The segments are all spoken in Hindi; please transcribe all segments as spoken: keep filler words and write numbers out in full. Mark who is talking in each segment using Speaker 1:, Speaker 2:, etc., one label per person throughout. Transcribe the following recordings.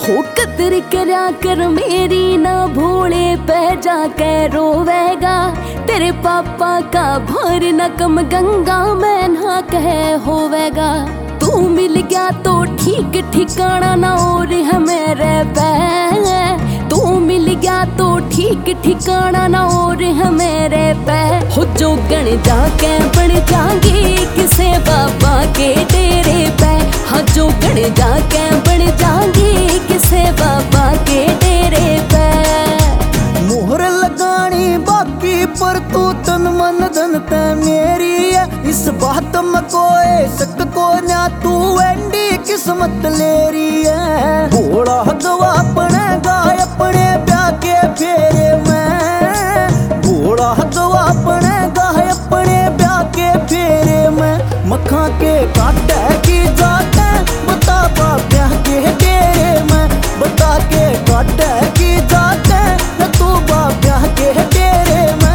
Speaker 1: हो कदर करया कर मेरी ना भोले पे जाके रोवेगा। तेरे पापा का भर न कम गंगा में ना कह होवेगा। तू मिल गया तो ठीक ठिकाना ना और है मेरे पे। तू मिल गया तो ठीक ठिकाना ना और है मेरे पे। हो जो गण जाके बन जाएंगे किसे बाबा के डेरे पे। हाँ जो गण जाके बन जाएंगे किसे बाबा के डेरे पे।
Speaker 2: मोहर लगानी बाकी पर तू तन मन धन ते मेरी है। इस बात में कोई शक को ना तू एंडी किस्मत लेरी है। भोला हगवा अपने गाय अपने प्या के फेरे में। भोला हगवा अपने गाय अपने प्या के फेरे में। मखा के काटे की जाते बता बाब्या के डेरे में। बता के काटे की जाते न तू बाब्या के डेरे में।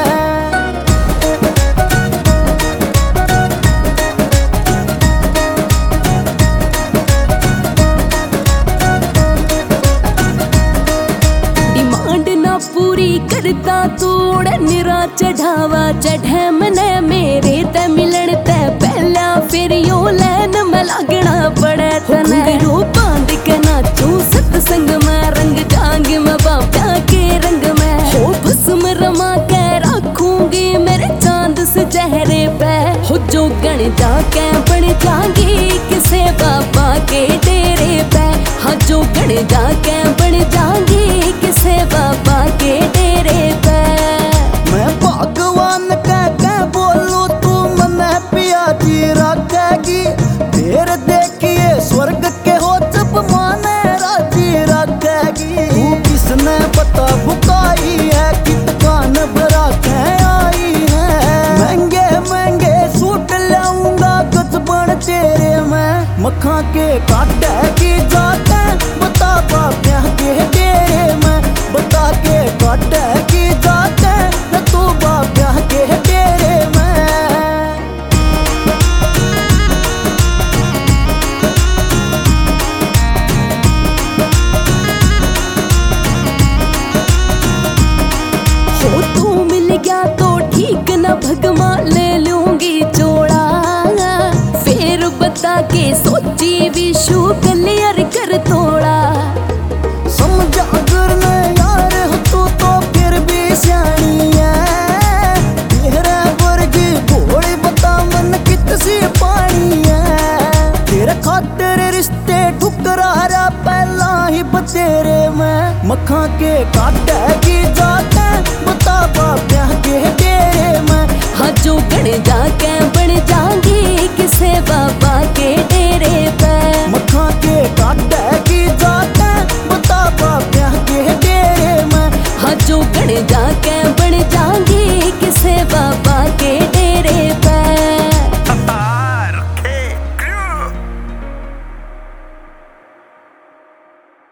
Speaker 1: डिमांड ना पूरी करता तोड़ निरा चढ़ावा चढ़े मने मेरे ते मिलन ते पहला फिर यो लैन में लगना पड़े तने। रो बांध के नाचू सत्संग में रंग जांग में बाबा के रंग में। हो भस्म रमा के रखूंगी मेरे चांद से चेहरे पे। हो जो गण जाके बन जाएंगे किसे बाबा के डेरे पे। हाँ जो गण जाके बन जाएंगे किसे बाबा के डेरे पे।
Speaker 2: मैं भगवान कह के बोलूं तू मने पिया जी रखेगी। फिर देखिए स्वर्ग के हो जब माने राजी रखेगी। तू किसने बता बुकाई है कि दुकान भरा के आई है। महंगे महंगे सूट लाऊंगा गजबन तेरे में। मखा के काटे की जाते बता बाब्या के डेरे में। बता के काटे की जाते न तू बाब्या के डेरे में।
Speaker 1: हो तू मिल गया तो ठीक न भगवा ले लूंगी जोड़ा। फिर बता के सोची विशु क्लियर कर तोड़ा।
Speaker 2: समझा अगर न यार हो तू तो फिर भी सियानी है। तेरे वर्गी भोली बता मन कितसी पानी है। तेरे खातिर रिश्ते ठुकरा रहा पहला ही बतेरे में। मखा के काटे की जाते बता बाब्या के डेरे में।
Speaker 1: हाँ जो गण जाके बन